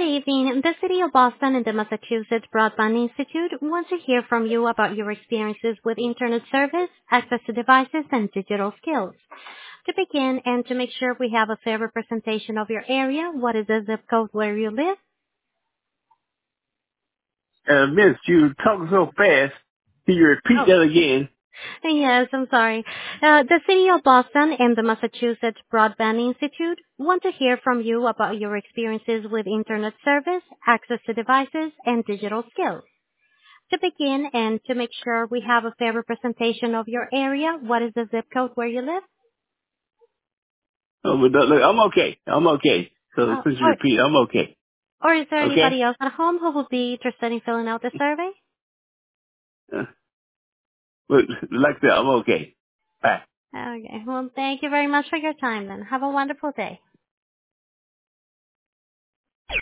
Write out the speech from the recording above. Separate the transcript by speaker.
Speaker 1: Good evening. The City of Boston and the Massachusetts Broadband Institute want to hear from you about your experiences with Internet service, access to devices, and digital skills. To begin, and to make sure we have a fair representation of your area, what is the zip code where you live?
Speaker 2: Miss, you talk so fast. Can you repeat
Speaker 1: Oh,
Speaker 2: that again?
Speaker 1: yes, I'm sorry. The City of Boston and the Massachusetts Broadband Institute want to hear from you about your experiences with Internet service, access to devices, and digital skills. To begin, and to make sure we have a fair representation of your area, what is the zip code where you live?
Speaker 2: Oh, but look, I'm okay. I'm okay. So
Speaker 1: Uh,
Speaker 2: since you
Speaker 1: or,
Speaker 2: repeat, I'm okay.
Speaker 1: or is there
Speaker 2: Okay?
Speaker 1: anybody else at home who would be interested in filling out the survey?
Speaker 2: Uh, but like that, I'm okay. Bye.
Speaker 1: Okay. Well, thank you very much for your time then. Have a wonderful day.